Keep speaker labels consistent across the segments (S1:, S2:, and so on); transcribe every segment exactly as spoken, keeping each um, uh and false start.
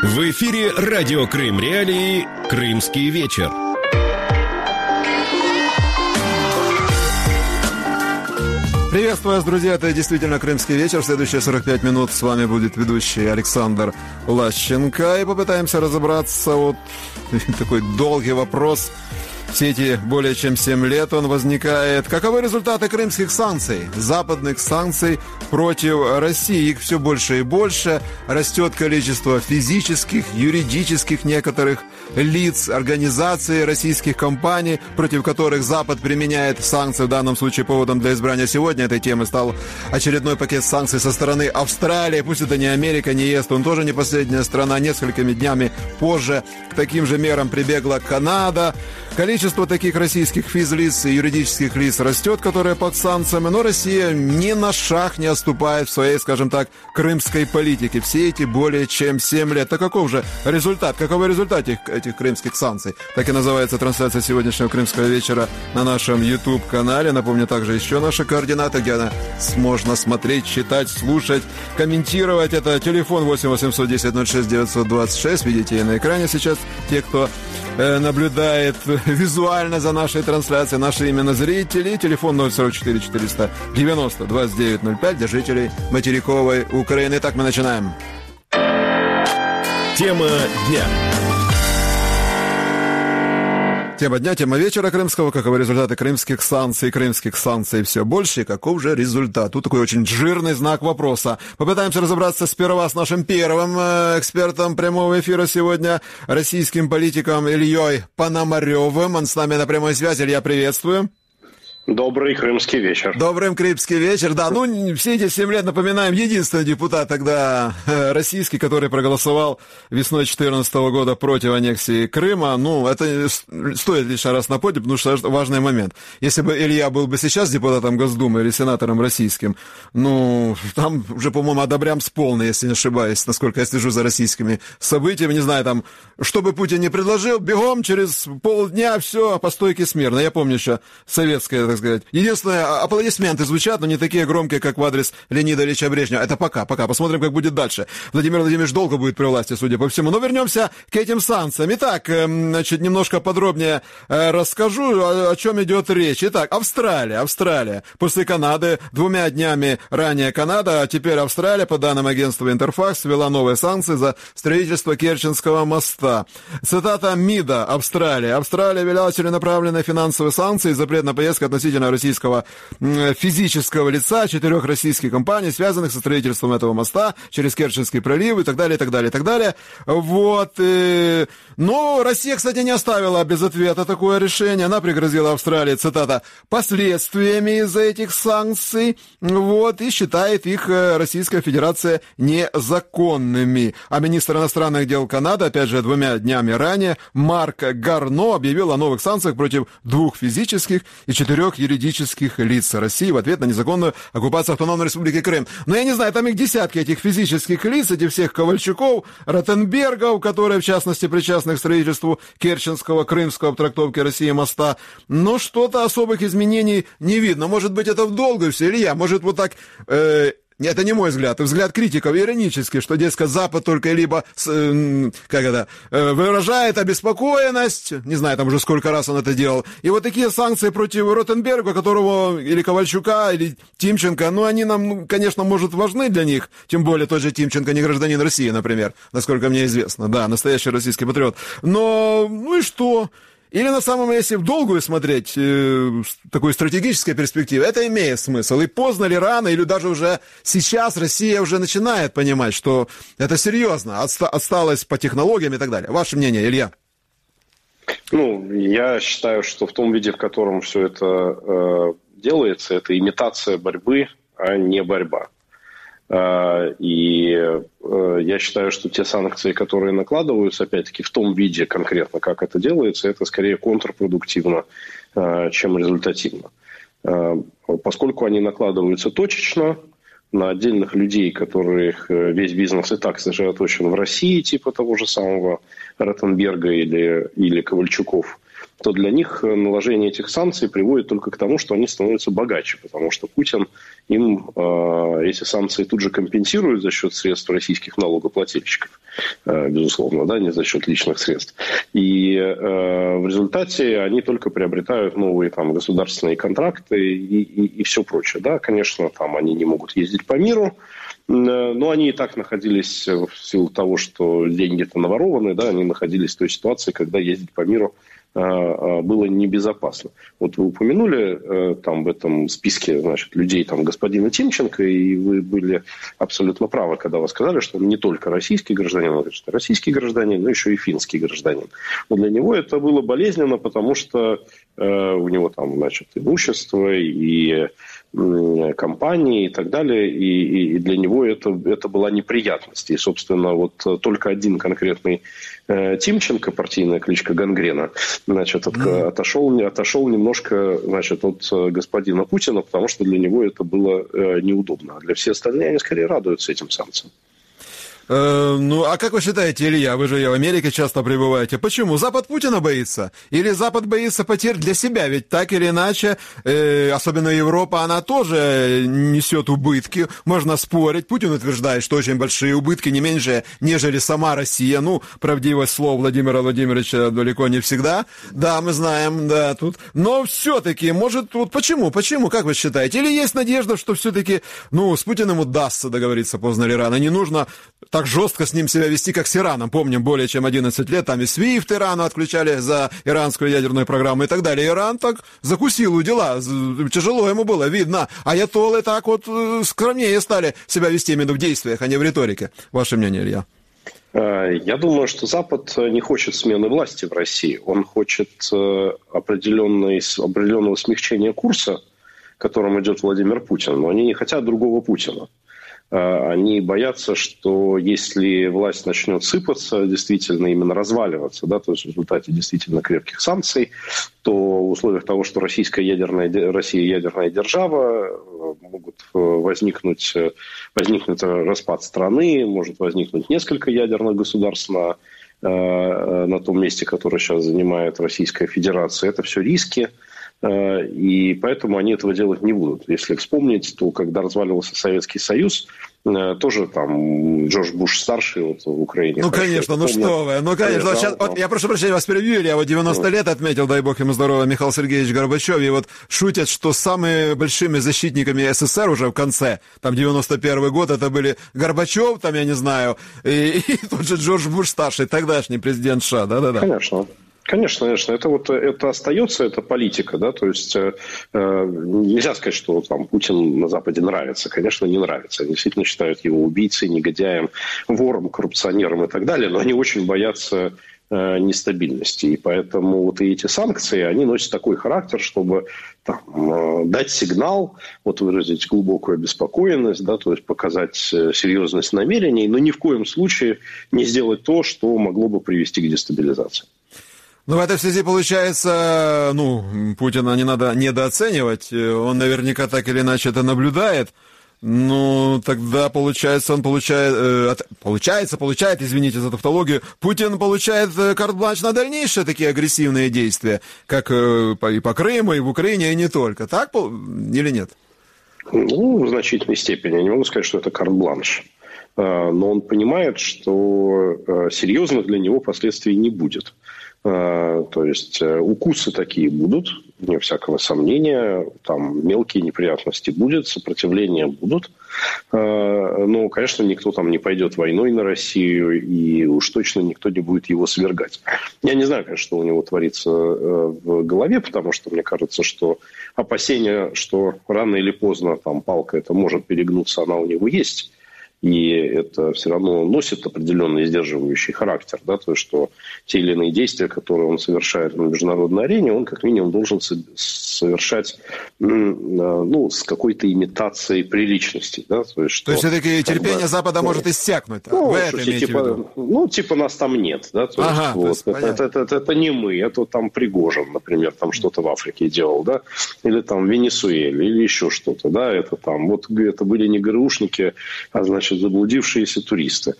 S1: В эфире радио Крым Реалии «Крымский вечер».
S2: Приветствую вас, друзья, это действительно «Крымский вечер». В следующие сорок пять минут с вами будет ведущий Александр Лащенко. И попытаемся разобраться, вот такой долгий вопрос. Все эти более чем семь лет он возникает. Каковы результаты крымских санкций, западных санкций против России? Их все больше и больше. Растет количество физических, юридических некоторых лиц, организаций, российских компаний, против которых Запад применяет санкции. В данном случае поводом для избрания сегодня этой темы стал очередной пакет санкций со стороны Австралии. Пусть это не Америка, не ЕС, он тоже не последняя страна. Несколькими днями позже к таким же мерам прибегла Канада. Количество таких российских физлиц и юридических лиц растет, которые под санкциями, но Россия ни на шаг не отступает в своей, скажем так, крымской политике. Все эти более чем семь лет. Так каков же результат? Каковы результаты этих, этих крымских санкций? Так и называется трансляция сегодняшнего крымского вечера на нашем YouTube-канале. Напомню также еще наши координаты, где можно смотреть, читать, слушать, комментировать. Это телефон восемь восемьсот десять ноль шесть девятьсот двадцать шесть. Видите и на экране сейчас те, кто э, наблюдает визуально за нашей трансляцией, наши именно зрители. Телефон ноль сорок четыре четыреста девяносто двадцать девять ноль пять для жителей материковой Украины. Итак, мы начинаем.
S1: Тема дня.
S2: Тема дня, тема вечера крымского. Каковы результаты крымских санкций? Крымских санкций все больше. И каков же результат? Тут такой очень жирный знак вопроса. Попытаемся разобраться сперва с нашим первым экспертом прямого эфира сегодня, российским политиком Ильей Пономаревым. Он с нами на прямой связи. Илья, приветствую.
S3: Добрый крымский вечер.
S2: Добрый крымский вечер. Да, ну, все эти семь лет, напоминаем, единственный депутат тогда российский, который проголосовал весной две тысячи четырнадцатого года против аннексии Крыма. Ну, это стоит лишний раз напомнить, потому что важный момент. Если бы Илья был бы сейчас депутатом Госдумы или сенатором российским, ну, там уже, по-моему, одобрямс полный, если не ошибаюсь, насколько я слежу за российскими событиями. Не знаю, там, что бы Путин не предложил, бегом через полдня все по стойке смирно. Я помню еще советское, так сказать. Единственное, аплодисменты звучат, но не такие громкие, как в адрес Леонида Ильича Брежнева. Это пока, пока. Посмотрим, как будет дальше. Владимир Владимирович долго будет при власти, судя по всему. Но вернемся к этим санкциям. Итак, значит, немножко подробнее расскажу, о чем идет речь. Итак, Австралия. Австралия. После Канады, двумя днями ранее Канада, а теперь Австралия, по данным агентства Интерфакс, ввела новые санкции за строительство Керченского моста. Цитата МИДа Австралии. Австралия ввела целенаправленные финансовые санкции и запрет на поездку относительно российского физического лица, четырех российских компаний, связанных со строительством этого моста через Керченский пролив и так далее, и так далее, и так далее. Вот. И... Но Россия, кстати, не оставила без ответа такое решение. Она пригрозила Австралии, цитата, последствиями из-за этих санкций, вот, и считает их Российская Федерация незаконными. А министр иностранных дел Канады, опять же, двумя днями ранее, Марк Гарно объявил о новых санкциях против двух физических и четырех юридических лиц России в ответ на незаконную оккупацию Автономной Республики Крым. Но я не знаю, там их десятки, этих физических лиц, этих всех Ковальчуков, Ротенбергов, которые, в частности, причастны к строительству Керченского, Крымского в трактовке России моста. Но что-то особых изменений не видно. Может быть, это в долгую все, Илья? Может, вот так... Э- Это не мой взгляд, это взгляд критиков иронический, что, дескать, Запад только либо, как это, выражает обеспокоенность, не знаю, там уже сколько раз он это делал, и вот такие санкции против Ротенберга, которого, или Ковальчука, или Тимченко, ну, они нам, конечно, может, важны для них, тем более тот же Тимченко не гражданин России, например, насколько мне известно, да, настоящий российский патриот, но, ну и что? Или на самом деле, если в долгую смотреть, э, такой стратегической перспективы, это имеет смысл. И поздно ли, рано, или даже уже сейчас Россия уже начинает понимать, что это серьезно, отста- отсталость по технологиям и так далее. Ваше мнение, Илья?
S3: Ну, я считаю, что в том виде, в котором все это э, делается, это имитация борьбы, а не борьба. И я считаю, что те санкции, которые накладываются, опять-таки, в том виде конкретно, как это делается, это скорее контрпродуктивно, чем результативно. Поскольку они накладываются точечно на отдельных людей, которых весь бизнес и так сосредоточен в России, типа того же самого Ротенберга или, или Ковальчуков, то для них наложение этих санкций приводит только к тому, что они становятся богаче, потому что Путин им э, эти санкции тут же компенсирует за счет средств российских налогоплательщиков, э, безусловно, да, не за счет личных средств. И э, в результате они только приобретают новые там, государственные контракты и, и, и все прочее. Да, конечно, там они не могут ездить по миру, но они и так находились, в силу того, что деньги-то наворованы, да, они находились в той ситуации, когда ездить по миру было небезопасно. Вот вы упомянули там в этом списке, значит, людей там господина Тимченко, и вы были абсолютно правы, когда вы сказали, что он не только российский гражданин, он, конечно, российский гражданин, но еще и финский гражданин. Но для него это было болезненно, потому что э, у него там, значит, имущество и компании и так далее, и, и для него это, это была неприятность. И, собственно, вот только один конкретный э, Тимченко, партийная кличка Гангрена, значит, от, mm. отошел, отошел немножко, значит, от господина Путина, потому что для него это было э, неудобно. А для всех остальных они скорее радуются этим санкциям.
S2: Э, ну, а как вы считаете, Илья, вы же в Америке часто пребываете, почему? Запад Путина боится? Или Запад боится потерь для себя? Ведь так или иначе, э, особенно Европа, она тоже несет убытки, можно спорить. Путин утверждает, что очень большие убытки, не меньше, нежели сама Россия. Ну, правдивость слов Владимира Владимировича далеко не всегда. Да, мы знаем, да, тут. Но все-таки, может, вот почему? Почему, как вы считаете? Или есть надежда, что все-таки, ну, с Путиным удастся договориться поздно или рано? Не нужно так жестко с ним себя вести, как с Ираном. Помним, более чем одиннадцать лет, там и свифт Ирану отключали за иранскую ядерную программу и так далее. Иран так закусил у дела, тяжело ему было, видно. Аятоллы так вот скромнее стали себя вести именно в действиях, а не в риторике. Ваше мнение, Илья?
S3: Я думаю, что Запад не хочет смены власти в России. Он хочет определенной, определенного смягчения курса, которым идет Владимир Путин. Но они не хотят другого Путина. Они боятся, что если власть начнет сыпаться, действительно именно разваливаться, да, то есть в результате действительно крепких санкций, то в условиях того, что российская ядерная, Россия ядерная держава, могут возникнуть, возникнуть распад страны, может возникнуть несколько ядерных государств на, на том месте, которое сейчас занимает Российская Федерация. Это все риски. И поэтому они этого делать не будут. Если вспомнить, то когда разваливался Советский Союз, тоже там Джордж Буш-старший вот, в Украине.
S2: Ну, конечно, ну что вы. Ну, конечно. Сейчас, вот, я прошу прощения, вас перебью, я вот девяносто лет отметил, дай бог ему здоровья, Михаил Сергеевич Горбачев, и вот шутят, что самыми большими защитниками СССР уже в конце, там, девяносто первый год, это были Горбачев, там, я не знаю, и, и тот же Джордж Буш-старший, тогдашний президент США, да-да-да.
S3: Конечно. Конечно, конечно, это вот это остается, это политика, да, то есть э, нельзя сказать, что там Путин на Западе нравится, конечно, не нравится, они действительно считают его убийцей, негодяем, вором, коррупционером и так далее, но они очень боятся э, нестабильности, и поэтому вот и эти санкции, они носят такой характер, чтобы там, э, дать сигнал, вот выразить глубокую обеспокоенность, да, то есть показать серьезность намерений, но ни в коем случае не сделать то, что могло бы привести к дестабилизации.
S2: Ну, в этой связи получается, ну, Путина не надо недооценивать, он наверняка так или иначе это наблюдает, ну, тогда получается, он получает, э, получается, получает, извините за тавтологию, Путин получает карт-бланш на дальнейшие такие агрессивные действия, как э, и по Крыму, и в Украине, и не только, так или нет?
S3: Ну, в значительной степени, я не могу сказать, что это карт-бланш. Но он понимает, что серьезных для него последствий не будет. То есть укусы такие будут, вне всякого сомнения, там мелкие неприятности будут, сопротивления будут. Но, конечно, никто там не пойдет войной на Россию, и уж точно никто не будет его свергать. Я не знаю, конечно, что у него творится в голове, потому что мне кажется, что опасение, что рано или поздно там палка эта может перегнуться, она у него есть. И это все равно носит определенный сдерживающий характер, да, то есть, что те или иные действия, которые он совершает на международной арене, он как минимум должен совершать, ну, с какой-то имитацией приличности, да, то есть, что,
S2: то есть все-таки терпение бы, Запада ну, может иссякнуть,
S3: ну,
S2: вы это имеете
S3: типа,
S2: в виду? Ну,
S3: типа нас там нет, да, то
S2: ага,
S3: есть, вот,
S2: то есть
S3: это, это, это, это не мы, это там Пригожин, например, там что-то в Африке делал, да, или там в Венесуэле, или еще что-то, да, это там, вот это были не ГРУшники, а значит значит, заблудившиеся туристы.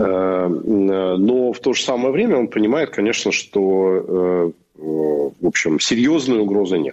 S3: Но в то же самое время он понимает, конечно, что, в общем, серьезной угрозы нет.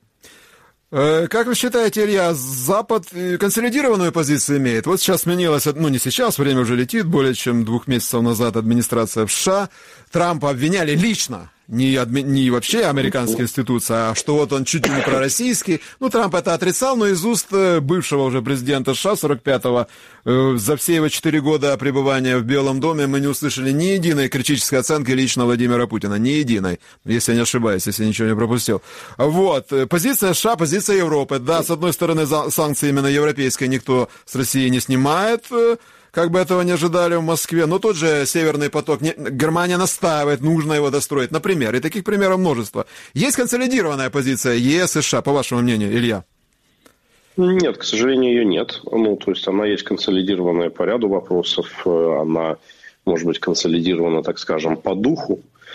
S2: Как вы считаете, Илья, Запад консолидированную позицию имеет? Вот сейчас сменилась, ну не сейчас, время уже летит, более чем двух месяцев назад администрация в США. Трампа обвиняли лично, не, адми... не вообще американские институции, а что вот он чуть ли не пророссийский. Ну, Трамп это отрицал, но из уст бывшего уже президента США сорок пятого э, за все его четыре года пребывания в Белом доме мы не услышали ни единой критической оценки лично Владимира Путина. Ни единой, если я не ошибаюсь, если я ничего не пропустил. Вот. Позиция США, позиция Европы. Да, с одной стороны, санкции именно европейские никто с России не снимает, как бы этого не ожидали в Москве. Но тот же «Северный поток», не, Германия настаивает, нужно его достроить. Например, и таких примеров множество. Есть консолидированная позиция ЕС и США, по вашему мнению, Илья?
S3: Нет, к сожалению, ее нет. Ну, то есть она есть консолидированная по ряду вопросов. Она, может быть, консолидирована, так скажем, по духу.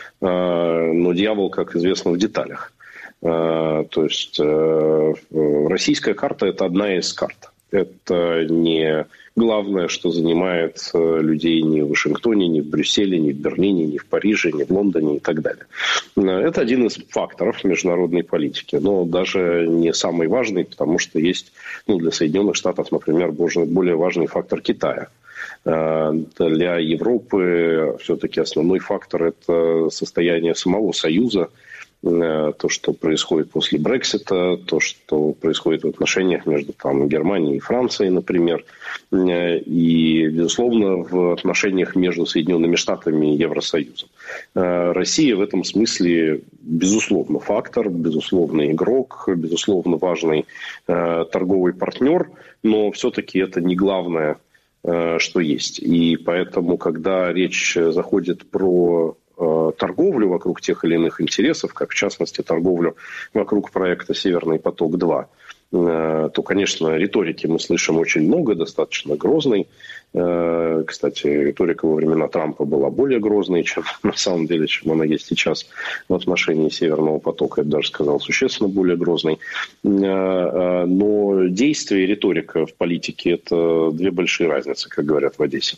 S3: Но дьявол, как известно, в деталях. То есть российская карта – это одна из карт. Это не главное, что занимает людей ни в Вашингтоне, ни в Брюсселе, ни в Берлине, ни в Париже, ни в Лондоне и так далее. Это один из факторов международной политики, но даже не самый важный, потому что есть, ну, для Соединенных Штатов, например, более важный фактор Китая. Для Европы все-таки основной фактор – это состояние самого Союза, то, что происходит после Брексита, то, что происходит в отношениях между там, Германией и Францией, например, и, безусловно, в отношениях между Соединенными Штатами и Евросоюзом. Россия в этом смысле, безусловно, фактор, безусловно, игрок, безусловно, важный торговый партнер, но все-таки это не главное, что есть. И поэтому, когда речь заходит про торговлю вокруг тех или иных интересов, как в частности торговлю вокруг проекта «Северный поток-два», то, конечно, риторики мы слышим очень много, достаточно грозной. Кстати, риторика во времена Трампа была более грозной, чем на самом деле, чем она есть сейчас в отношении «Северного потока». Я бы даже сказал, существенно более грозной. Но действие и риторика в политике – это две большие разницы, как говорят в Одессе.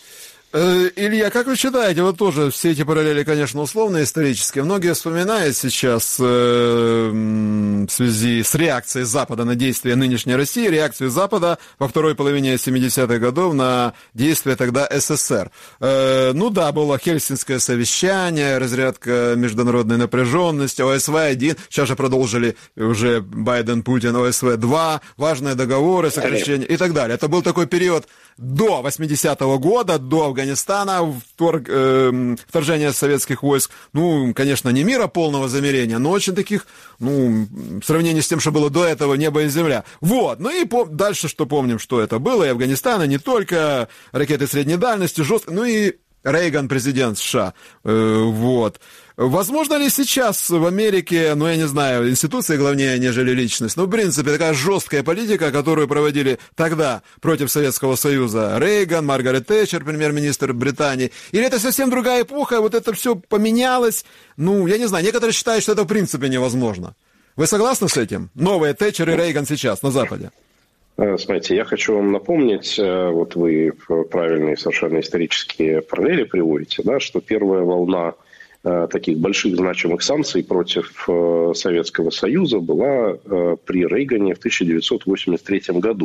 S2: Илья, как вы считаете, вот тоже все эти параллели, конечно, условно исторические. Многие вспоминают сейчас э, в связи с реакцией Запада на действия нынешней России, реакцию Запада во второй половине семидесятых годов на действия тогда СССР. Э, ну да, было Хельсинское совещание, разрядка международной напряженности, ОСВ один, сейчас же продолжили уже Байден, Путин, ОСВ два, важные договоры, сокращения и так далее. Это был такой период до восьмидесятого года, до Афганистана, вторг, э, вторжения советских войск. Ну, конечно, не мира полного замерения, но очень таких, ну, в сравнении с тем, что было до этого, небо и земля. Вот. Ну и по, дальше, что помним, что это было, и Афганистан, и не только ракеты средней дальности, жестко, ну и Рейган, президент США. Э, вот. Возможно ли сейчас в Америке, ну, я не знаю, институции главнее, нежели личность, ну, в принципе, такая жесткая политика, которую проводили тогда против Советского Союза Рейган, Маргарет Тэтчер, премьер-министр Британии, или это совсем другая эпоха, вот это все поменялось? Ну, я не знаю, некоторые считают, что это в принципе невозможно. Вы согласны с этим? Новые Тэтчер и Рейган сейчас на Западе.
S3: Смотрите, я хочу вам напомнить, вот вы правильные совершенно исторические параллели приводите, да, что первая волна таких больших значимых санкций против Советского Союза была при Рейгане в тысяча девятьсот восемьдесят третьем году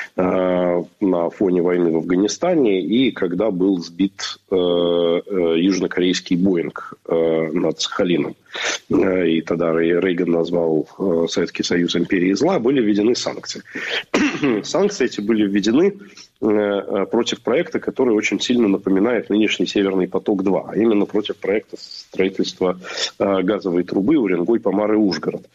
S3: на фоне войны в Афганистане и когда был сбит южнокорейский Боинг над Сахалином. И тогда Рейган назвал Советский Союз империей зла, были введены санкции. Санкции эти были введены против проекта, который очень сильно напоминает нынешний «Северный поток-два», а именно против проекта строительства газовой трубы Уренгой-Помар-Ужгород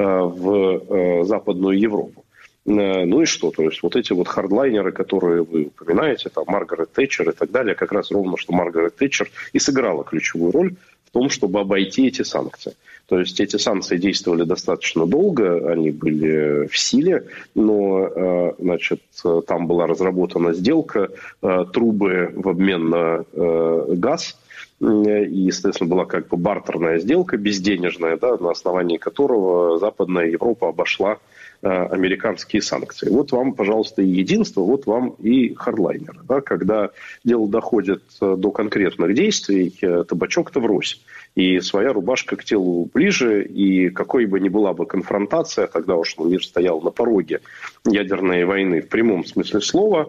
S3: в Западную Европу. Ну и что? То есть вот эти вот хардлайнеры, которые вы упоминаете, там Маргарет Тэтчер и так далее, как раз ровно, что Маргарет Тэтчер и сыграла ключевую роль в том, чтобы обойти эти санкции. То есть эти санкции действовали достаточно долго, они были в силе, но, значит, там была разработана сделка, трубы в обмен на газ, и, естественно, была как бы бартерная сделка, безденежная, да, на основании которого Западная Европа обошла американские санкции. Вот вам, пожалуйста, и единство, вот вам и хардлайнеры. Да? Когда дело доходит до конкретных действий, табачок-то врозь. И своя рубашка к телу ближе, и какой бы ни была бы конфронтация, тогда уж мир стоял на пороге ядерной войны в прямом смысле слова,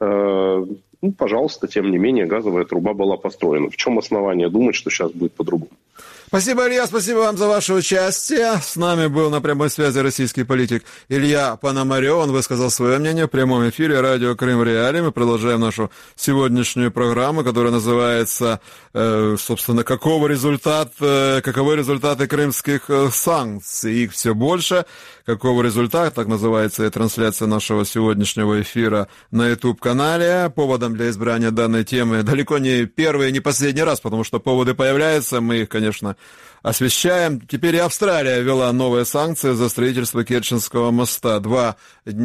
S3: э, ну, пожалуйста, тем не менее, газовая труба была построена. В чем основание думать, что сейчас будет по-другому?
S2: Спасибо, Илья, спасибо вам за ваше участие. С нами был на прямой связи российский политик Илья Пономарев. Он высказал свое мнение в прямом эфире радио Крым Реалии. Мы продолжаем нашу сегодняшнюю программу, которая называется, э, собственно, какого результат, э, каковы результаты крымских э, санкций. Их все больше. Какого результата, так называется и трансляция нашего сегодняшнего эфира на YouTube-канале. Поводом для избрания данной темы далеко не первый и не последний раз, потому что поводы появляются, мы их, конечно, освещаем. Теперь и Австралия ввела новые санкции за строительство Керченского моста. Два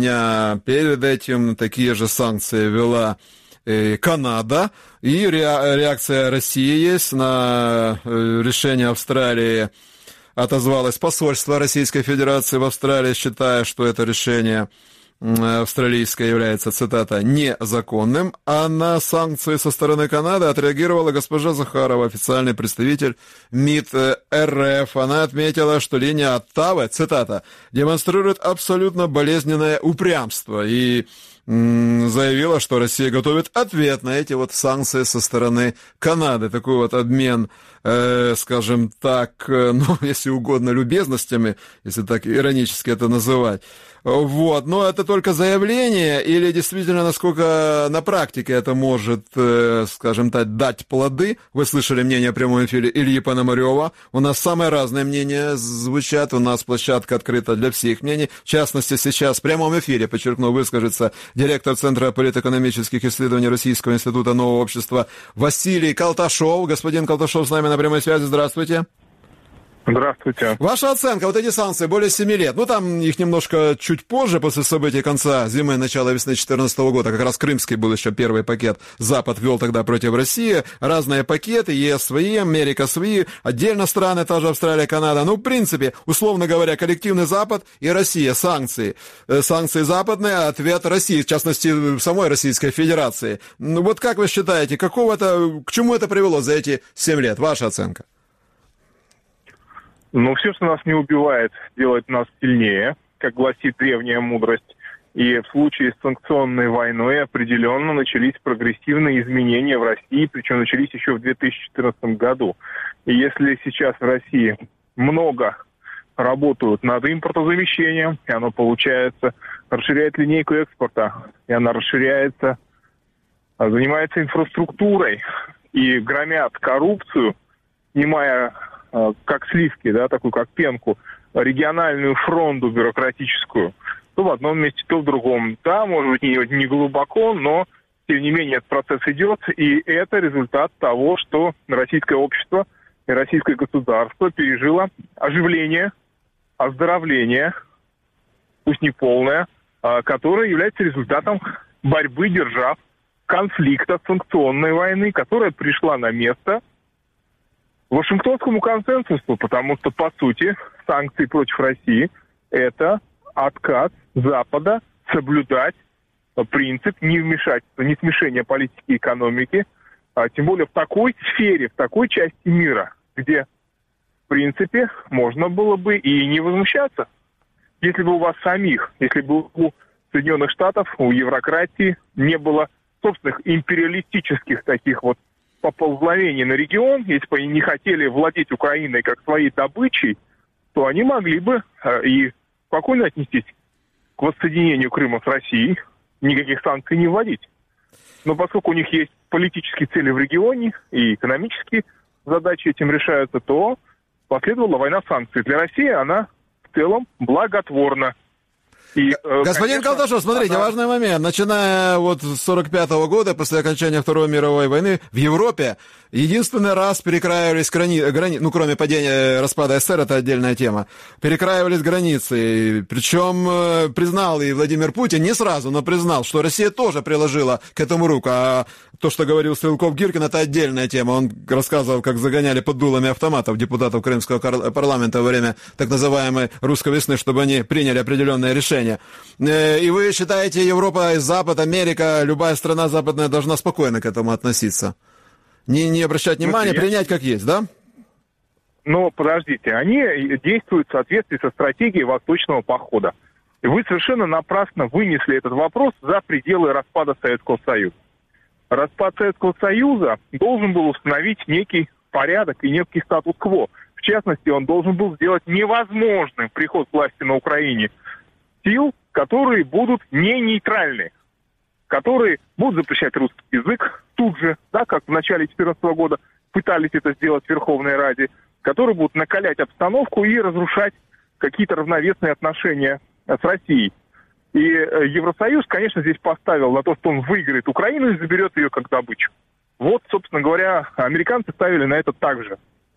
S2: дня перед этим такие же санкции ввела и Канада. И реакция России есть на решение Австралии. Отозвалось посольство Российской Федерации в Австралии, считая, что это решение австралийское является, цитата, незаконным, а на санкции со стороны Канады отреагировала госпожа Захарова, официальный представитель МИД РФ. Она отметила, что линия Оттавы, цитата, демонстрирует абсолютно болезненное упрямство и заявила, что Россия готовит ответ на эти вот санкции со стороны Канады. Такой вот обмен, э, скажем так, э, ну, если угодно, любезностями, если так иронически это называть. Вот, но это только заявление, или действительно, насколько на практике это может, э, скажем так, дать плоды? Вы слышали мнение в прямом эфире Ильи Пономарева. У нас самые разные мнения звучат, у нас площадка открыта для всех мнений. В частности, сейчас в прямом эфире, подчеркну, выскажется директор Центра политэкономических исследований Российского института нового общества Василий Колташов. Господин Колташов с нами на прямой связи. Здравствуйте.
S4: Здравствуйте.
S2: Ваша оценка, вот эти санкции более семи лет, ну там их немножко чуть позже, после событий конца зимы, начала весны две тысячи четырнадцатого года, как раз крымский был еще первый пакет, Запад ввел тогда против России, разные пакеты, ЕС свои, Америка свои, отдельно страны, та же Австралия, Канада, ну в принципе, условно говоря, коллективный Запад и Россия, санкции, санкции западные, ответ России, в частности, самой Российской Федерации. Ну вот как вы считаете, какого это, к чему это привело за эти семь лет, ваша оценка?
S4: Ну, все, что нас не убивает, делает нас сильнее, как гласит древняя мудрость. И в случае с санкционной войной определенно начались прогрессивные изменения в России, причем начались еще в две тысячи четырнадцатом году. И если сейчас в России много работают над импортозамещением, и оно получается, расширяет линейку экспорта, и она расширяется, занимается инфраструктурой и громят коррупцию, снимая как сливки, да, такую как пенку, региональную фронту бюрократическую, то в одном месте, то в другом. Да, может быть, не, не глубоко, но, тем не менее, этот процесс идет, и это результат того, что российское общество и российское государство пережило оживление, оздоровление, пусть не полное, которое является результатом борьбы держав, конфликта, санкционной войны, которая пришла на место Вашингтонскому консенсусу, потому что, по сути, санкции против России – это отказ Запада соблюдать принцип невмешательства, не смешения политики и экономики, а тем более в такой сфере, в такой части мира, где, в принципе, можно было бы и не возмущаться. Если бы у вас самих, если бы у Соединенных Штатов, у еврократии не было собственных империалистических таких вот поползновений на регион, если бы они не хотели владеть Украиной как своей добычей, то они могли бы э, и спокойно отнестись к воссоединению Крыма с Россией, никаких санкций не вводить. Но поскольку у них есть политические цели в регионе и экономические задачи этим решаются, то последовала война санкций. Для России она в целом благотворна. И, э,
S2: Господин конечно, Колташов, смотрите, она... важный момент. Начиная вот с сорок пятого года, после окончания Второй мировой войны, в Европе единственный раз перекраивались границы, грани... ну, кроме падения, распада СССР, это отдельная тема, перекраивались границы. Причем признал и Владимир Путин, не сразу, но признал, что Россия тоже приложила к этому руку. А то, что говорил Стрелков-Гиркин, это отдельная тема. Он рассказывал, как загоняли под дулами автоматов депутатов Крымского парламента во время так называемой русской весны, чтобы они приняли определенное решение. И вы считаете, Европа, Запад, Америка, любая страна западная должна спокойно к этому относиться? Не, не обращать внимания, ну, принять как есть, да?
S4: Но подождите, они действуют в соответствии со стратегией Восточного похода. И вы совершенно напрасно вынесли этот вопрос за пределы распада Советского Союза. Распад Советского Союза должен был установить некий порядок и некий статус-кво. В частности, он должен был сделать невозможным приход к власти на Украине сил, которые будут не нейтральны, которые будут запрещать русский язык тут же, да, как в начале две тысячи четырнадцатого года пытались это сделать в Верховной Раде, которые будут накалять обстановку и разрушать какие-то равновесные отношения с Россией. И Евросоюз, конечно, здесь поставил на то, что он выиграет Украину и заберет ее как добычу. Вот, собственно говоря, американцы ставили на это также.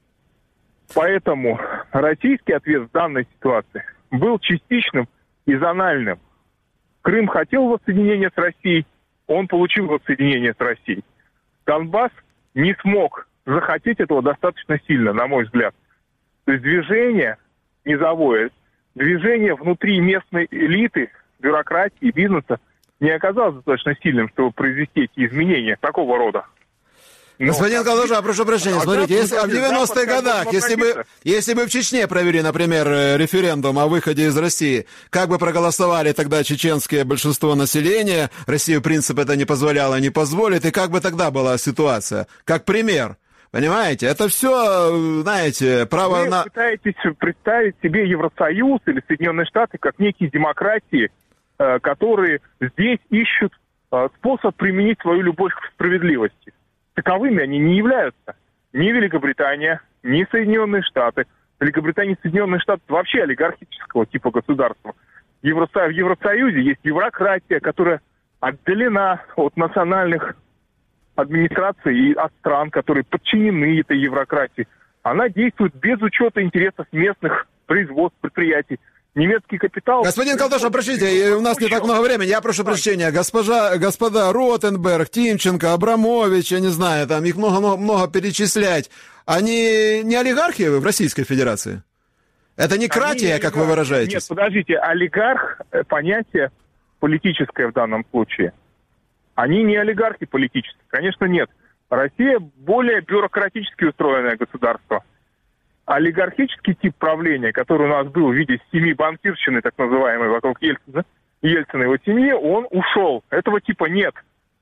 S4: Поэтому российский ответ в данной ситуации был частичным и зональным. Крым хотел воссоединения с Россией, он получил воссоединение с Россией. Донбасс не смог захотеть этого достаточно сильно, на мой взгляд. То есть движение низовое, движение внутри местной элиты, бюрократии, бизнеса не оказалось достаточно сильным, чтобы произвести эти изменения такого рода.
S2: Но, Господин Калдашов, прошу прощения, а смотрите, если, а в девяностых годах, если бы, если бы в Чечне провели, например, референдум о выходе из России, как бы проголосовали тогда чеченское большинство населения, Россия, в принципе, это не позволяла, не позволит, и как бы тогда была ситуация? Как пример. Понимаете, это все, знаете, право
S4: Вы
S2: на...
S4: Вы пытаетесь представить себе Евросоюз или Соединенные Штаты как некие демократии, которые здесь ищут способ применить свою любовь к справедливости. Таковыми они не являются. Ни Великобритания, ни Соединенные Штаты. Великобритания и Соединенные Штаты вообще олигархического типа государства. В Евросоюзе есть бюрократия, которая отделена от национальных администраций и от стран, которые подчинены этой еврократии. Она действует без учета интересов местных производств, предприятий. Немецкий капитал...
S2: Господин Калдашов, простите, у нас не так много времени, я прошу прощения. Госпожа, господа Ротенберг, Тимченко, Абрамович, я не знаю, там их много-много перечислять. Они не олигархи в Российской Федерации? Это не кратия, как вы выражаетесь?
S4: Нет, подождите, олигарх – понятие политическое в данном случае. Они не олигархи политические, конечно, нет. Россия более бюрократически устроенное государство. Олигархический тип правления, который у нас был в виде семьи банкирщины, так называемой, вокруг Ельцина, Ельцина и его семьи, он ушел. Этого типа нет.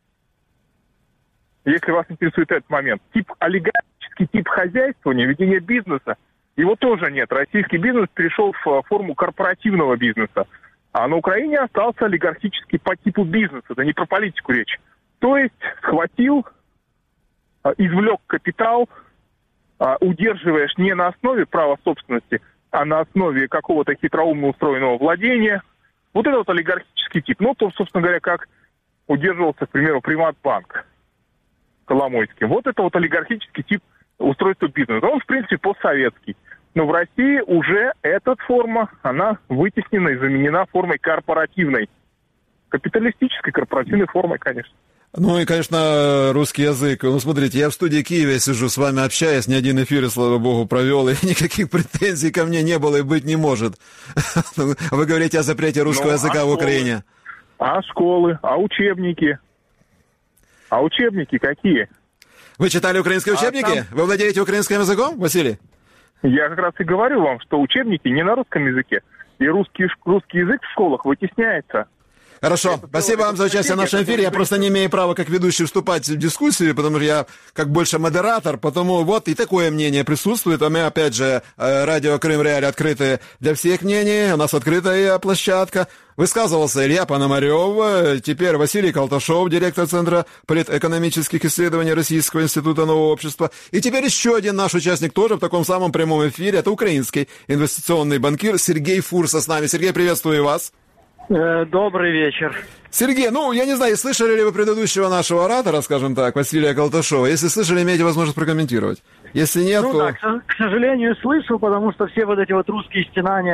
S4: Если вас интересует этот момент. Тип олигархический тип хозяйствования, ведения бизнеса, его тоже нет. Российский бизнес перешел в форму корпоративного бизнеса. А на Украине остался олигархический по типу бизнеса. Это не про политику речь. То есть схватил, извлек капитал, удерживаешь не на основе права собственности, а на основе какого-то хитроумно устроенного владения. Вот это вот олигархический тип. Ну, то, собственно говоря, как удерживался, к примеру, Приматбанк Коломойский. Вот это вот олигархический тип устройства бизнеса. Он, в принципе, постсоветский. Но в России уже эта форма, она вытеснена и заменена формой корпоративной. Капиталистической корпоративной формой, конечно.
S2: Ну и, конечно, русский язык. Ну, смотрите, я в студии Киеве сижу, с вами общаюсь, ни один эфир, слава богу, провел, и никаких претензий ко мне не было и быть не может. Вы говорите о запрете русского ну, языка а в Украине.
S4: А школы, а учебники? А учебники какие?
S2: Вы читали украинские учебники? А там... Вы владеете украинским языком, Василий?
S4: Я как раз и говорю вам, что учебники не на русском языке, и русский, русский язык в школах вытесняется.
S2: Хорошо, это спасибо вам за участие в нашем эфире. Я просто не имею права как ведущий вступать в дискуссию, потому что я как больше модератор, потому вот и такое мнение присутствует. А мы, опять же, радио Крым Реалии открыты для всех мнений, у нас открытая площадка. Высказывался Илья Пономарев, теперь Василий Калташов, директор Центра политэкономических исследований Российского института нового общества. И теперь еще один наш участник тоже в таком самом прямом эфире. Это украинский инвестиционный банкир Сергей Фурса с нами. Сергей, приветствую вас.
S5: Добрый вечер.
S2: Сергей, ну, я не знаю, слышали ли вы предыдущего нашего оратора, скажем так, Василия Калташова? Если слышали, имеете возможность прокомментировать. Если нет,
S5: ну,
S2: то...
S5: да, к сожалению, слышал, потому что все вот эти вот русские стенания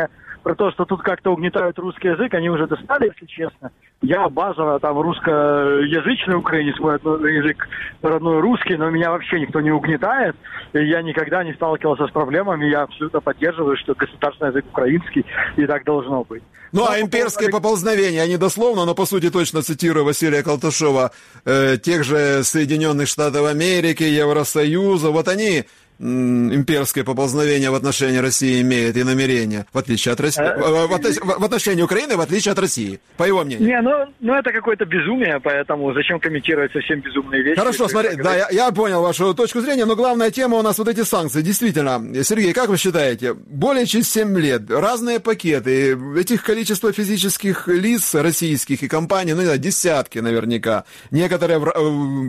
S5: про то, что тут как-то угнетают русский язык, они уже достали, если честно. Я базово там русскоязычный украинец, мой язык родной русский, но меня вообще никто не угнетает. И я никогда не сталкивался с проблемами. Я абсолютно поддерживаю, что государственный язык украинский, и так должно быть.
S2: Ну, но а имперские по поползновения, они дословно, но по сути точно цитирую Василия Колташова, э, тех же Соединенных Штатов Америки, Евросоюза, вот они... имперское поползновение в отношении России имеет и намерение, в отличие от России, в, в, в отношении Украины, в отличие от России, по его мнению.
S5: Не, ну, ну это какое-то безумие, поэтому зачем комментировать совсем безумные вещи?
S2: Хорошо, смотри, да, я, я понял вашу точку зрения, но главная тема у нас вот эти санкции. Действительно, Сергей, как вы считаете, более чем семь лет, разные пакеты, этих количество физических лиц российских и компаний, ну, не знаю, десятки наверняка, некоторые в,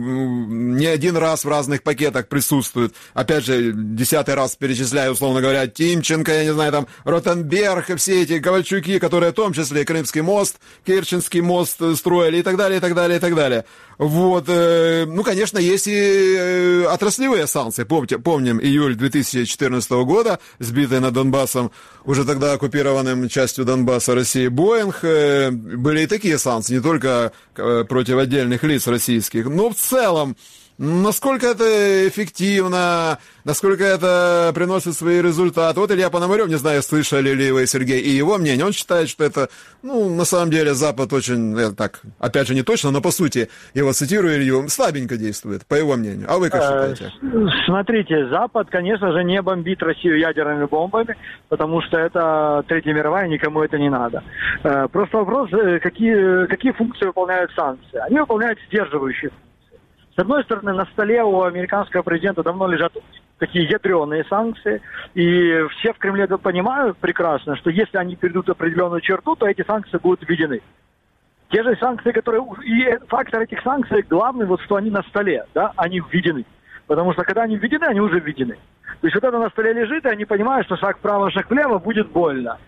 S2: не один раз в разных пакетах присутствуют, опять же, десятый раз перечисляю, условно говоря, Тимченко, я не знаю, там, Ротенберг, все эти Ковальчуки, которые в том числе Крымский мост, Керченский мост строили и так далее, и так далее, и так далее. Вот, э, ну, конечно, есть и э, отраслевые санкции. Помните, помним июль две тысячи четырнадцатого года, сбитый над Донбассом, уже тогда оккупированным частью Донбасса России Боинг, э, были и такие санкции, не только э, против отдельных лиц российских, но в целом, насколько это эффективно, насколько это приносит свои результаты. Вот Илья Пономарев, не знаю, слышали ли вы, Сергей, и его мнение. Он считает, что это, ну, на самом деле, Запад очень, так, опять же, не точно, но по сути, его цитирую, Илью, слабенько действует, по его мнению. А вы как считаете?
S5: Смотрите, Запад, конечно же, не бомбит Россию ядерными бомбами, потому что это Третья мировая, никому это не надо. Просто вопрос, какие, какие функции выполняют санкции. Они выполняют сдерживающие функции. С одной стороны, на столе у американского президента давно лежат такие ядреные санкции, и все в Кремле понимают прекрасно, что если они перейдут определенную черту, то эти санкции будут введены. Те же санкции, которые... И фактор этих санкций главный, вот что они на столе, да, они введены. Потому что когда они введены, они уже введены. То есть вот это на столе лежит, и они понимают, что шаг вправо, шаг влево будет больно.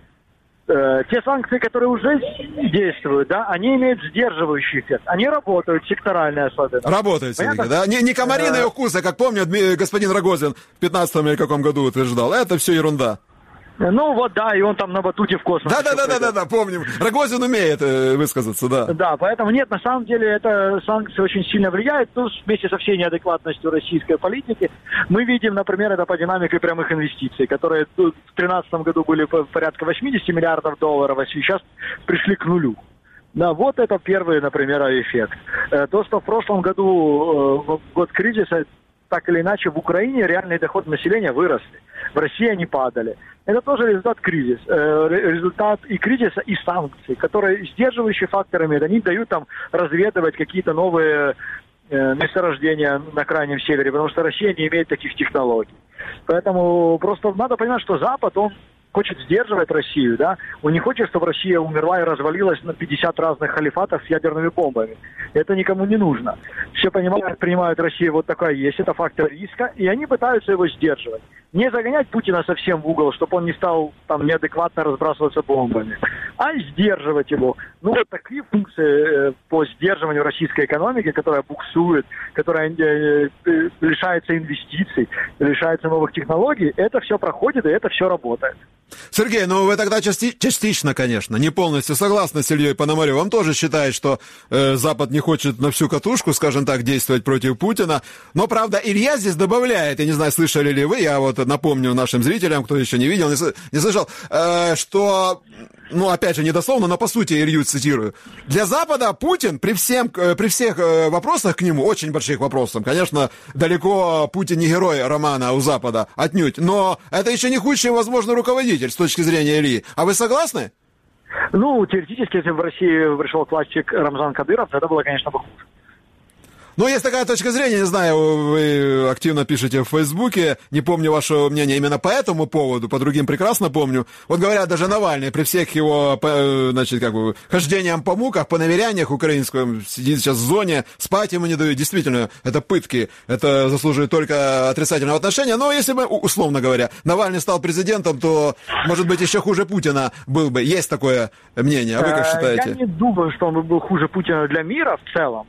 S5: Те санкции, которые уже действуют, да, они имеют сдерживающий эффект. Они работают, секторальные особенно.
S2: Работают, Сергей, да? Не, не комариные укусы, как помню, господин Рогозин в пятнадцатом или каком году утверждал. Это все ерунда.
S5: Ну вот да, и он там на батуте в космос.
S2: Да, да, да, да, да, да, помним. Рогозин умеет э, высказаться, да.
S5: Да, поэтому нет, на самом деле это санкции очень сильно влияют. Ну, вместе со всей неадекватностью российской политики мы видим, например, это по динамике прямых инвестиций, которые в две тысячи тринадцатом году были порядка восемьдесят миллиардов долларов, а сейчас пришли к нулю. Да, вот это первый, например, эффект. То, что в прошлом году, в год кризиса, так или иначе в Украине реальные доходы населения выросли. В России они падали. Это тоже результат кризиса, э, результат и кризиса, и санкций, которые сдерживающие факторами, они дают там разведывать какие-то новые э, месторождения на крайнем севере, потому что Россия не имеет таких технологий. Поэтому просто надо понимать, что Запад, он хочет сдерживать Россию, да, он не хочет, чтобы Россия умерла и развалилась на пятьдесят разных халифатов с ядерными бомбами. Это никому не нужно. Все понимают, принимают Россию вот такая есть, это фактор риска, и они пытаются его сдерживать. Не загонять Путина совсем в угол, чтобы он не стал там неадекватно разбрасываться бомбами, а сдерживать его. Ну, вот такие функции по сдерживанию российской экономики, которая буксует, которая лишается инвестиций, лишается новых технологий, это все проходит, и это все работает.
S2: Сергей, ну вы тогда части- частично, конечно, не полностью согласны с Ильей Пономаревым. Он тоже считает, что э, Запад не хочет на всю катушку, скажем так, действовать против Путина. Но, правда, Илья здесь добавляет, я не знаю, слышали ли вы, я вот напомню нашим зрителям, кто еще не видел, не, не слышал, э, что, ну, опять же, недословно, но по сути Илью цитирую. Для Запада Путин при, всем, при всех вопросах к нему, очень больших вопросах, конечно, далеко Путин не герой романа у Запада, отнюдь, но это еще не худший возможный руководитель с точки зрения Ильи. А вы согласны?
S5: Ну, теоретически, если бы в России пришел к власти Рамзан Кадыров, это было, конечно, бы хуже.
S2: Ну, есть такая точка зрения, не знаю, вы активно пишете в Фейсбуке, не помню вашего мнения именно по этому поводу, по другим прекрасно помню. Вот говорят, даже Навальный при всех его, значит, как бы, хождениям по муках, по наверяниях украинским, сидит сейчас в зоне, спать ему не дают. Действительно, это пытки, это заслуживает только отрицательного отношения. Но если бы, условно говоря, Навальный стал президентом, то, может быть, еще хуже Путина был бы. Есть такое мнение, а вы как считаете?
S5: Я не думаю, что он был хуже Путина для мира в целом.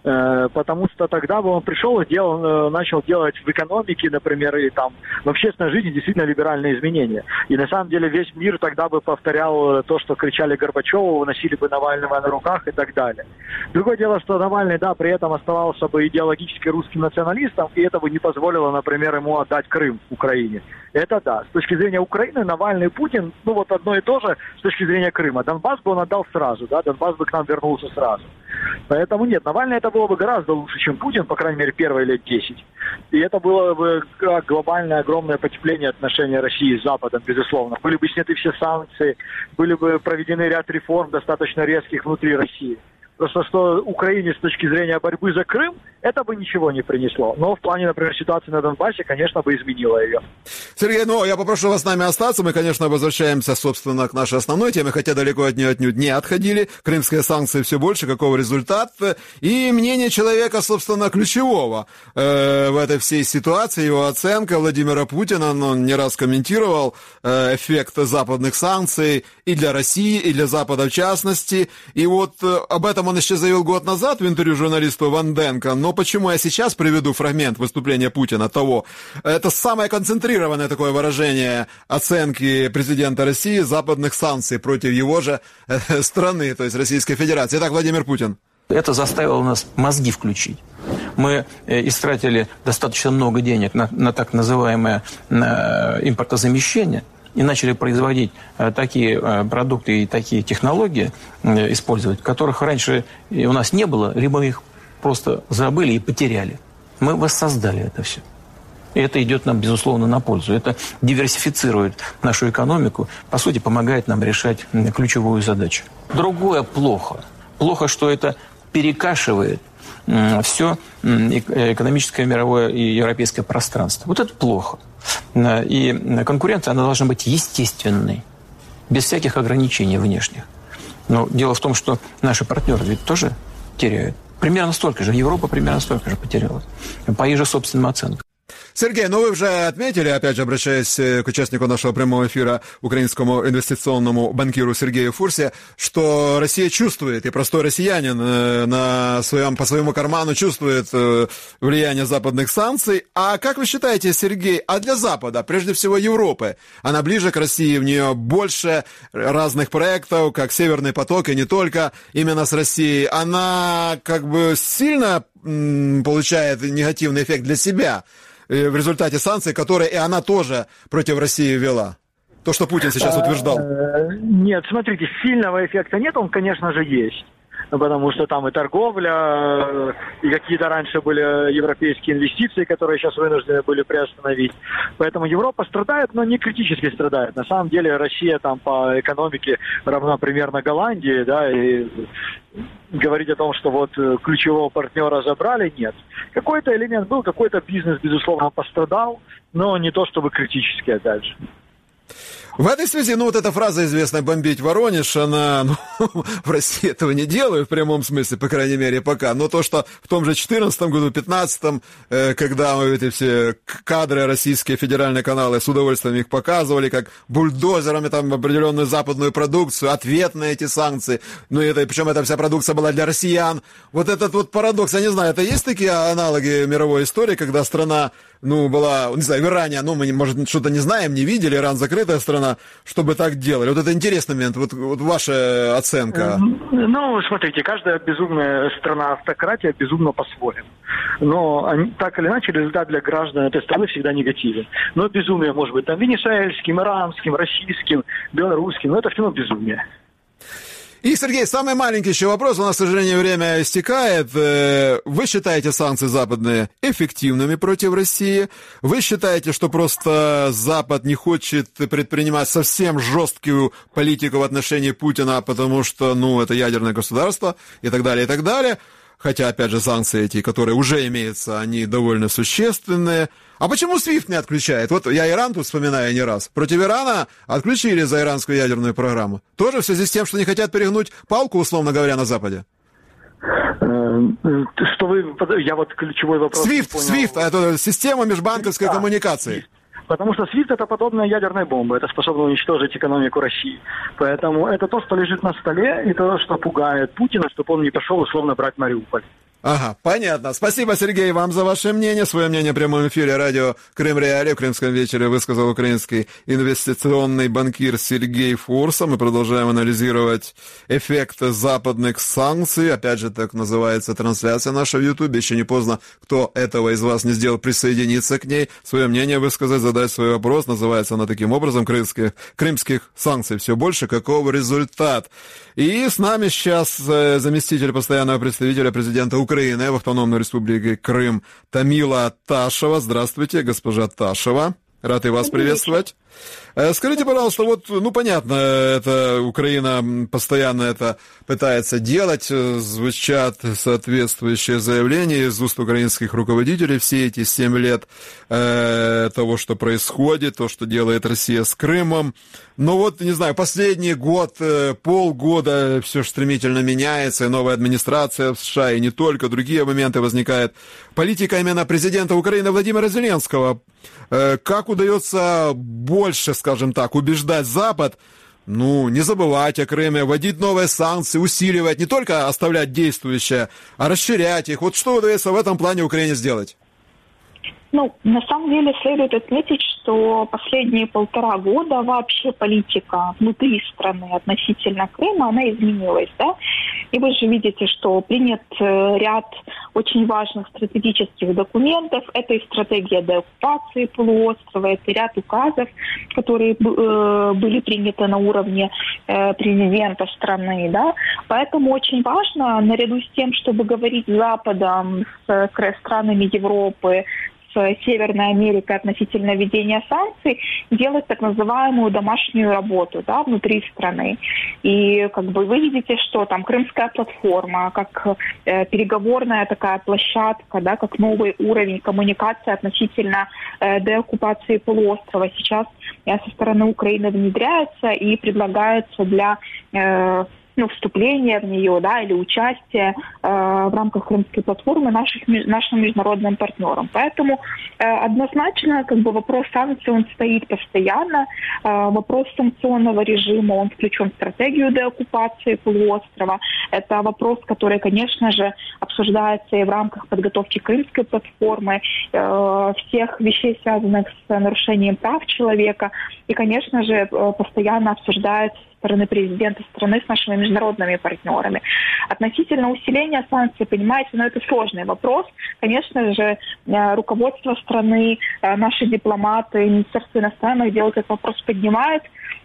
S5: Потому что тогда бы он пришел и делал, начал делать в экономике, например, и там в общественной жизни действительно либеральные изменения. И на самом деле весь мир тогда бы повторял то, что кричали Горбачеву, выносили бы Навального на руках и так далее. Другое дело, что Навальный, да, при этом оставался бы идеологически русским националистом, и это бы не позволило, например, ему отдать Крым Украине. Это да. С точки зрения Украины, Навальный и Путин, ну вот одно и то же с точки зрения Крыма. Донбасс бы он отдал сразу, да, Донбасс бы к нам вернулся сразу. Поэтому нет, Навальный это было бы гораздо лучше, чем Путин, по крайней мере, первые лет десять. И это было бы глобальное, огромное потепление отношений России с Западом, безусловно. Были бы сняты все санкции, были бы проведены ряд реформ достаточно резких внутри России. Просто что Украине с точки зрения борьбы за Крым это бы ничего не принесло. Но в плане, например, ситуации на Донбассе, конечно, бы изменило ее.
S2: Сергей, ну, я попрошу вас с нами остаться. Мы, конечно, возвращаемся, собственно, к нашей основной теме, хотя далеко от нее отнюдь не отходили. Крымские санкции все больше. Каков результат? И мнение человека, собственно, ключевого э, в этой всей ситуации, его оценка Владимира Путина. Он не раз комментировал э, эффект западных санкций и для России, и для Запада в частности. И вот э, об этом он еще заявил год назад в интервью журналисту Ванденко. Но почему я сейчас приведу фрагмент выступления Путина того? Это самое концентрированное такое выражение оценки президента России западных санкций против его же э, страны, то есть Российской Федерации. Итак, Владимир Путин.
S6: Это заставило нас мозги включить. Мы э, истратили достаточно много денег на, на так называемое на импортозамещение и начали производить э, такие э, продукты и такие технологии э, использовать, которых раньше у нас не было, либо их просто забыли и потеряли. Мы воссоздали это все. И это идет нам, безусловно, на пользу. Это диверсифицирует нашу экономику, по сути, помогает нам решать ключевую задачу. Другое плохо. Плохо, что это перекашивает все экономическое, мировое и европейское пространство. Вот это плохо. И конкуренция, она должна быть естественной, без всяких ограничений внешних. Но дело в том, что наши партнеры ведь тоже теряют. Примерно столько же. Европа примерно столько же потеряла. По их же собственным оценкам.
S2: Сергей, ну вы уже отметили, опять же, обращаясь к участнику нашего прямого эфира, украинскому инвестиционному банкиру Сергею Фурсе, что Россия чувствует, и простой россиянин на своем, по своему карману чувствует влияние западных санкций. А как вы считаете, Сергей, а для Запада, прежде всего Европы, она ближе к России, в нее больше разных проектов, как «Северный поток», и не только, именно с Россией, она как бы сильно м, получает негативный эффект для себя в результате санкций, которые и она тоже против России ввела? То, что Путин сейчас утверждал.
S5: Нет, смотрите, сильного эффекта нет, он, конечно же, есть. Потому что там и торговля, и какие-то раньше были европейские инвестиции, которые сейчас вынуждены были приостановить. Поэтому Европа страдает, но не критически страдает. На самом деле Россия там по экономике равна примерно Голландии, да, и говорить о том, что вот ключевого партнера забрали, нет. Какой-то элемент был, какой-то бизнес, безусловно, пострадал, но не то чтобы критически, опять же.
S2: В этой связи, ну, вот эта фраза известная «бомбить Воронеж», она, ну, в России этого не делают в прямом смысле, по крайней мере, пока. Но то, что в том же четырнадцатом году, пятнадцатом, э, когда мы эти все кадры, российские федеральные каналы, с удовольствием их показывали, как бульдозерами там определенную западную продукцию, ответ на эти санкции. Ну, и это, причем эта вся продукция была для россиян. Вот этот вот парадокс, я не знаю, это есть такие аналоги мировой истории, когда страна, ну, была, не знаю, в Иране, ну, мы, может, что-то не знаем, не видели, Иран закрытая страна, чтобы так делали. Вот это интересный момент, вот, вот ваша оценка.
S5: Ну, смотрите, каждая безумная страна-автократия безумна по-своему. Но они, так или иначе, результат для граждан этой страны всегда негативен. Но безумие может быть там венесуэльским, иранским, российским, белорусским, но это все равно безумие.
S2: И, Сергей, самый маленький еще вопрос, у нас, к сожалению, время истекает. Вы считаете санкции западные эффективными против России? Вы считаете, что просто Запад не хочет предпринимать совсем жесткую политику в отношении Путина, потому что, ну, это ядерное государство и так далее, и так далее? Хотя, опять же, санкции эти, которые уже имеются, они довольно существенные. А почему свифт не отключает? Вот я Иран тут вспоминаю не раз. Против Ирана отключили за иранскую ядерную программу. Тоже в связи с тем, что не хотят перегнуть палку, условно говоря, на Западе?
S5: Что вы... Я вот ключевой вопрос...
S2: свифт, свифт, это система межбанковской да. коммуникации.
S5: Потому что свифт это подобная ядерной бомба, это способно уничтожить экономику России. Поэтому это то, что лежит на столе, и то, что пугает Путина, чтобы он не пошел условно брать Мариуполь.
S2: Ага, понятно. Спасибо, Сергей, вам за ваше мнение. Свое мнение в прямом эфире радио «Крым Реалии» в Крымском вечере высказал украинский инвестиционный банкир Сергей Фурса. Мы продолжаем анализировать эффекты западных санкций. Опять же, так называется трансляция наша в Ютубе. Еще не поздно, кто этого из вас не сделал, присоединиться к ней, свое мнение высказать, задать свой вопрос. Называется она таким образом «Крымских, крымских санкций все больше. Каков результат?» И с нами сейчас заместитель постоянного представителя президента Украины в Автономной Республике Крым Тамила Ташева. Здравствуйте, госпожа Ташева. Рад и вас приветствовать. Скажите, пожалуйста, вот, ну, понятно, это Украина постоянно это пытается делать, звучат соответствующие заявления из уст украинских руководителей все эти семь лет э, того, что происходит, то, что делает Россия с Крымом. Но вот, не знаю, последний год, полгода все стремительно меняется, и новая администрация в США, и не только, другие моменты возникают. Политика именно президента Украины Владимира Зеленского, э, как удается больше, скажем так, убеждать Запад, ну, не забывать о Крыме, вводить новые санкции, усиливать, не только оставлять действующие, а расширять их. Вот что удается в этом плане Украине сделать?
S7: Ну, на самом деле следует отметить, что последние полтора года вообще политика внутри страны относительно Крыма, она изменилась, да? И вы же видите, что принят ряд очень важных стратегических документов. Это и стратегия деоккупации полуострова, это ряд указов, которые э, были приняты на уровне э, президента страны, да? Поэтому очень важно, наряду с тем, чтобы говорить с Западом, с, с странами Европы, Северной Америки относительно введения санкций, делать так называемую домашнюю работу, да, внутри страны. И как бы вы видите, что там Крымская платформа, как э, переговорная такая площадка, да, как новый уровень коммуникации относительно э, деоккупации полуострова сейчас э, со стороны Украины внедряется и предлагается для э, ну, вступление в нее, да, или участие э, в рамках Крымской платформы наших, нашим международным партнерам. Поэтому э, однозначно как бы вопрос санкций, он стоит постоянно. Э, вопрос санкционного режима, он включен в стратегию деоккупации полуострова. Это вопрос, который, конечно же, обсуждается и в рамках подготовки Крымской платформы, э, всех вещей, связанных с нарушением прав человека. И, конечно же, э, постоянно обсуждается стороны президента страны с нашими международными партнерами. Относительно усиления санкций, понимаете, но это сложный вопрос. Конечно же, руководство страны, наши дипломаты, Министерство иностранных дел этот вопрос поднимает.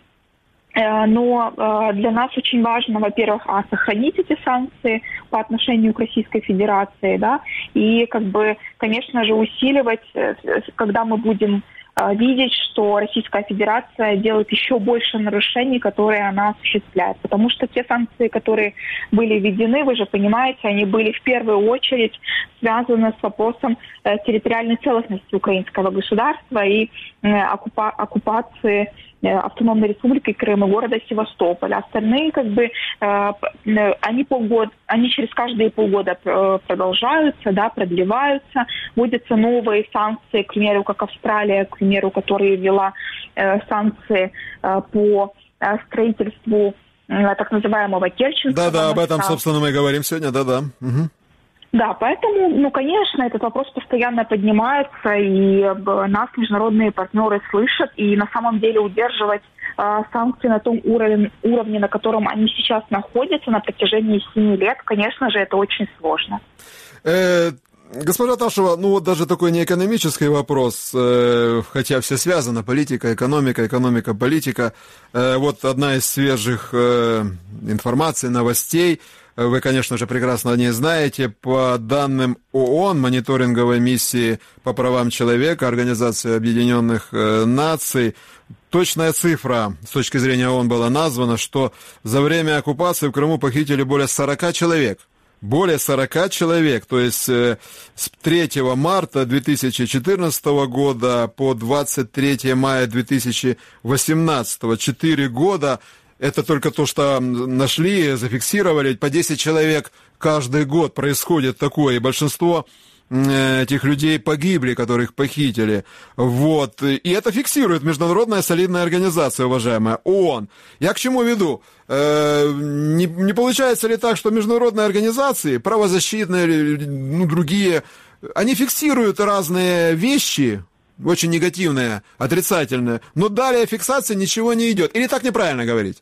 S7: Но для нас очень важно, во-первых, а, сохранить эти санкции по отношению к Российской Федерации, да, и, как бы, конечно же, усиливать, когда мы будем видеть, что Российская Федерация делает еще больше нарушений, которые она осуществляет. Потому что те санкции, которые были введены, вы же понимаете, они были в первую очередь связаны с вопросом э, территориальной целостности украинского государства и э, оккупа- оккупации э, Автономной Республики Крым и города Севастополя. Остальные, как бы, э, они полгода, они через каждые полгода продолжаются, да, продлеваются, вводятся новые санкции, к примеру, как Австралия, к примеру, которая ввела э, санкции э, по э, строительству э, так называемого Керченского моста.
S2: Да-да, об этом, собственно, мы говорим сегодня, да-да. Угу.
S7: Да, поэтому, ну, конечно, этот вопрос постоянно поднимается, и э, нас международные партнеры слышат, и на самом деле удерживать э, санкции на том уровне, уровне, на котором они сейчас находятся на протяжении семи лет, конечно же, это очень сложно.
S2: Э, Госпожа Ташева, ну вот даже такой не экономический вопрос, э, хотя все связано, политика, экономика, экономика, политика. Э, вот одна из свежих э, информаций, новостей, вы, конечно же, прекрасно о ней знаете, по данным ООН, мониторинговой миссии по правам человека, Организации Объединенных Наций, точная цифра с точки зрения ООН была названа, что за время оккупации в Крыму похитили более сорока человек. Более сорока человек, то есть э, с третьего марта две тысячи четырнадцатого года по двадцать третьего мая две тысячи восемнадцатого, четыре года, это только то, что нашли, зафиксировали, по десять человек каждый год происходит такое, и большинство этих людей погибли, которых похитили. Вот. И это фиксирует международная солидная организация, уважаемая, ООН. Я к чему веду? Э, не, не получается ли так, что международные организации, правозащитные, ну, другие, они фиксируют разные вещи, очень негативные, отрицательные, но далее фиксации ничего не идет? Или так неправильно говорить?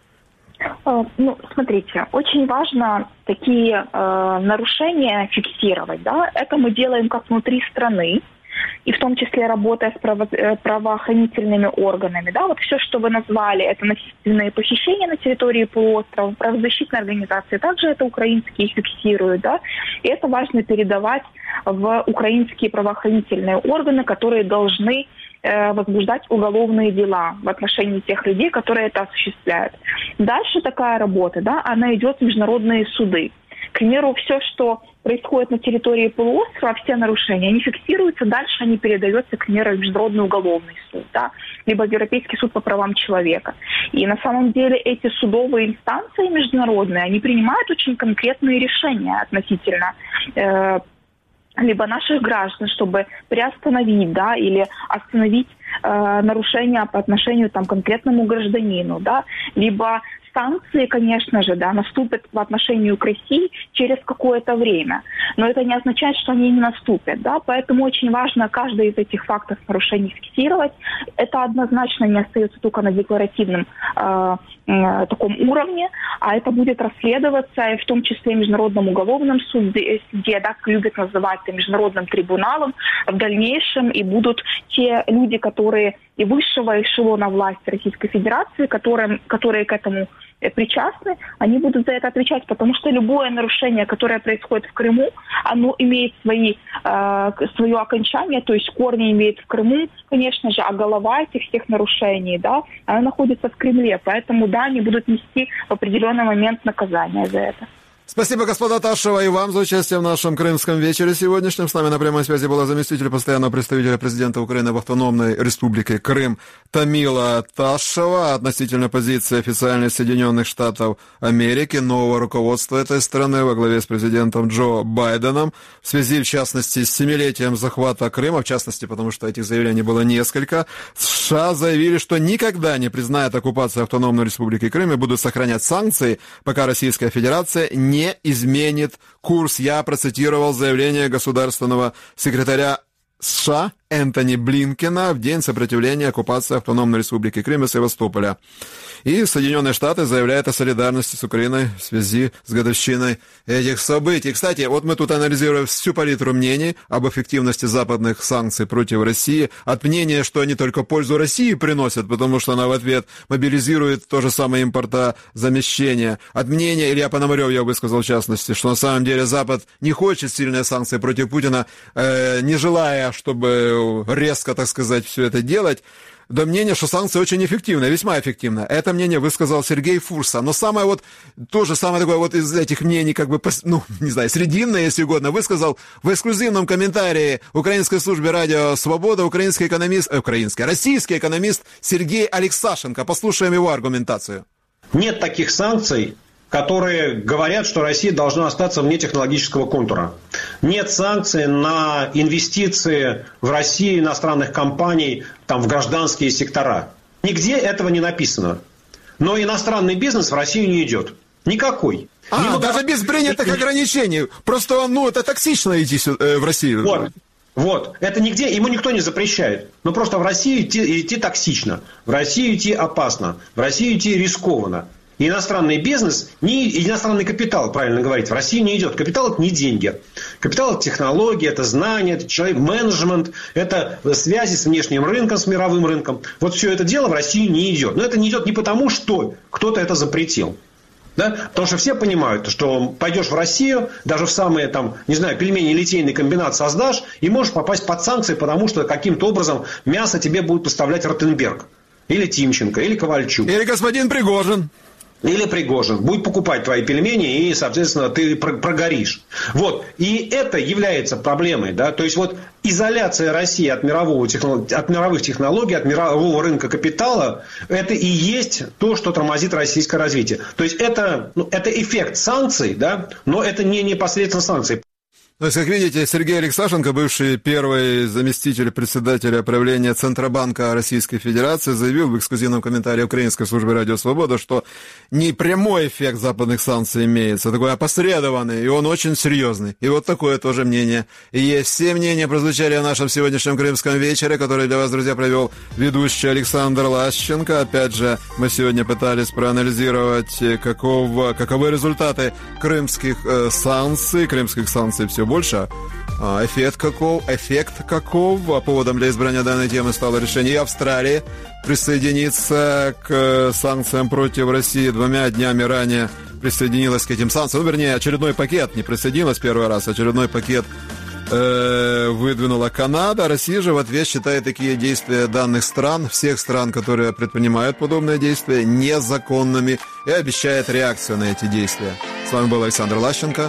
S7: Ну, смотрите, очень важно такие э, нарушения фиксировать, да, это мы делаем как внутри страны, и в том числе работая с право, правоохранительными органами, да, вот все, что вы назвали, это насильственные похищения на территории полуострова, правозащитные организации, также это украинские фиксируют, да, и это важно передавать в украинские правоохранительные органы, которые должны возбуждать уголовные дела в отношении тех людей, которые это осуществляют. Дальше такая работа, да, она идет в международные суды. К примеру, все, что происходит на территории полуострова, все нарушения, они фиксируются, дальше они передаются, к примеру, в Международный уголовный суд, да, либо в Европейский суд по правам человека. И на самом деле эти судовые инстанции международные, они принимают очень конкретные решения относительно э, либо наших граждан, чтобы приостановить, да, или остановить э, нарушения по отношению там, к конкретному гражданину, да, либо санкции, конечно же, да, наступят по отношению к России через какое-то время. Но это не означает, что они не наступят, да, поэтому очень важно каждый из этих фактов нарушений фиксировать. Это однозначно не остается только на декларативном э, э, таком уровне, а это будет расследоваться, и в том числе в Международном уголовном суде, где, да, любят называть это международным трибуналом, в дальнейшем и будут те люди, которые и высшего эшелона власти Российской Федерации, которым, которые к этому причастны, они будут за это отвечать, потому что любое нарушение, которое происходит в Крыму, оно имеет свои, э, свое окончание, то есть корни имеет в Крыму, конечно же, а голова этих всех нарушений, да, она находится в Кремле, поэтому, да, они будут нести в определенный момент наказание за это.
S2: Спасибо, господа Ташева, и вам за участие в нашем крымском вечере сегодняшнем. С нами на прямой связи была заместитель постоянного представителя президента Украины в Автономной Республике Крым Тамила Ташева относительно позиции официальной Соединенных Штатов Америки, нового руководства этой страны во главе с президентом Джо Байденом в связи, в частности, с семилетием захвата Крыма, в частности, потому что этих заявлений было несколько. США заявили, что никогда не признают оккупацию Автономной Республики Крым и будут сохранять санкции, пока Российская Федерация не не изменит курс. Я процитировал заявление государственного секретаря США Энтони Блинкена в день сопротивления оккупации Автономной Республики Крым и Севастополя. И Соединенные Штаты заявляют о солидарности с Украиной в связи с годовщиной этих событий. Кстати, вот мы тут анализируем всю палитру мнений об эффективности западных санкций против России. От мнения, что они только пользу России приносят, потому что она в ответ мобилизирует то же самое импортозамещение. От мнения, Илья Пономарев, я высказал в частности, что на самом деле Запад не хочет сильные санкции против Путина, э, не желая, чтобы резко, так сказать, все это делать, до мнения, что санкции очень эффективны, весьма эффективны. Это мнение высказал Сергей Фурса. Но самое вот, тоже самое такое вот из этих мнений, как бы, ну, не знаю, срединное, если угодно, высказал в эксклюзивном комментарии украинской службе радио «Свобода» украинский экономист, э, украинский, российский экономист Сергей Алексашенко. Послушаем его аргументацию.
S8: Нет таких санкций, которые говорят, что Россия должна остаться вне технологического контура. Нет санкций на инвестиции в Россию иностранных компаний там, в гражданские сектора. Нигде этого не написано. Но иностранный бизнес в Россию не идет. Никакой.
S2: А, Ему даже без принятых ограничений. Просто, ну, это токсично идти сюда, э, в Россию.
S8: Вот. Вот, это нигде, ему никто не запрещает. Но просто в Россию идти, идти токсично. В Россию идти опасно. В Россию идти рискованно. И иностранный бизнес, не, иностранный капитал, правильно говорить, в России не идет. Капитал – это не деньги. Капитал – это технологии, это знания, это человек, менеджмент, это связи с внешним рынком, с мировым рынком. Вот все это дело в Россию не идет. Но это не идет не потому, что кто-то это запретил. Да? Потому что все понимают, что пойдешь в Россию, даже в самые, там, не знаю, пельмени-литейный комбинат создашь, и можешь попасть под санкции, потому что каким-то образом мясо тебе будет поставлять Ротенберг. Или Тимченко, или Ковальчук.
S2: Или господин Пригожин.
S8: Или Пригожин будет покупать твои пельмени, и, соответственно, ты прогоришь. Вот. И это является проблемой. Да? То есть, вот изоляция России от, мирового технолог... от мировых технологий, от мирового рынка капитала, это и есть то, что тормозит российское развитие. То есть, это, ну, это эффект санкций, да? Но это не непосредственно санкции.
S2: То есть, как видите, Сергей Алексашенко, бывший первый заместитель председателя правления Центробанка Российской Федерации, заявил в эксклюзивном комментарии украинской службы «Радио Свобода», что не прямой эффект западных санкций имеется, такой опосредованный, и он очень серьезный. И вот такое тоже мнение есть. Все мнения прозвучали о нашем сегодняшнем крымском вечере, который для вас, друзья, провел ведущий Александр Лащенко. Опять же, мы сегодня пытались проанализировать, какого, каковы результаты крымских э, санкций. Крымских санкций все больше. А эффект каков? Эффект каков? А поводом для избрания данной темы стало решение Австралии присоединиться к санкциям против России. Двумя днями ранее присоединилась к этим санкциям. Ну, вернее, очередной пакет, не присоединилась первый раз, очередной пакет э, выдвинула Канада. Россия же в ответ считает такие действия данных стран, всех стран, которые предпринимают подобные действия, незаконными и обещает реакцию на эти действия. С вами был Александр Лащенко.